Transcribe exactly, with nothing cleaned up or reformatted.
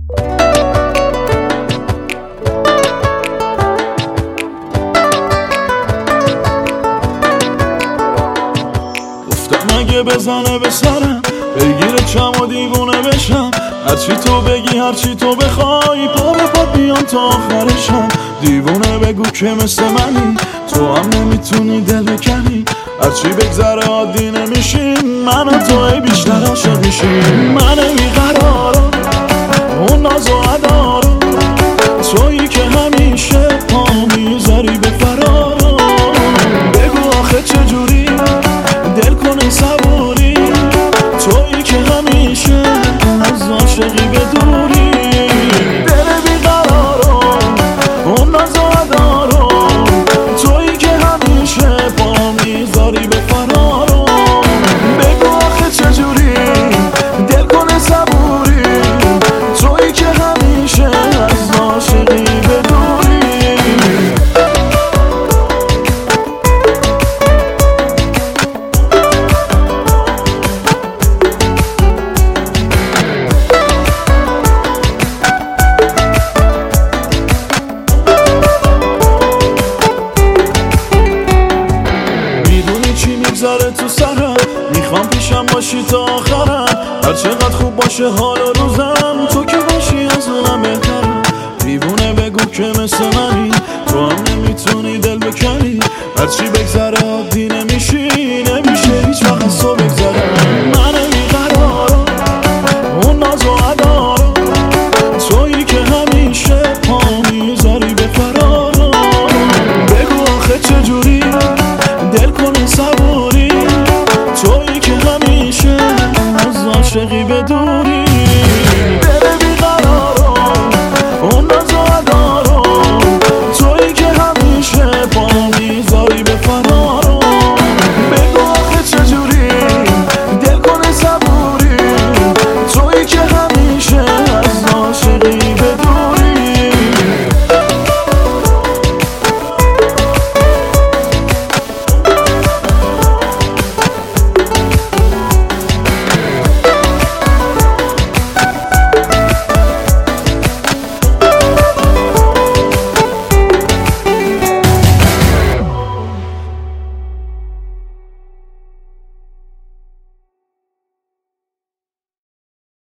گفتم اگه بزنه به سرم بگیره چم و دیوونه بشم، هرچی تو بگی هرچی تو بخوای پا به پا بیام تا آخرشم. دیوونه بگو که مثل منی، تو هم نمیتونی دل بکنی، هرچی بگذره عادی نمیشیم، من و تو ای بیشتر عاشق میشیم. من بیقرارم اون ناز و عدارم، تویی که همیشه پا میذاری به فرارم. بگو آخه چجوری دل کنی صبوری، تویی که همیشه از عاشقی به دوری. دل بیقرارم اون ناز و عدارم، تویی که همیشه پا میذاری به فرارم. بگو آخه چجوری دل کنی صبوری، تویی که همیشه از عاشقی به دوری. میگذره تو سرم، میخوام پیشم باشی تا آخرم، هر چقدر خوب باشه حال و روزم، تو که باشی از اونم بهترم. دیوونه بگو که مثل منی، تو هم نمیتونی دل بکنی، هرچی بگذره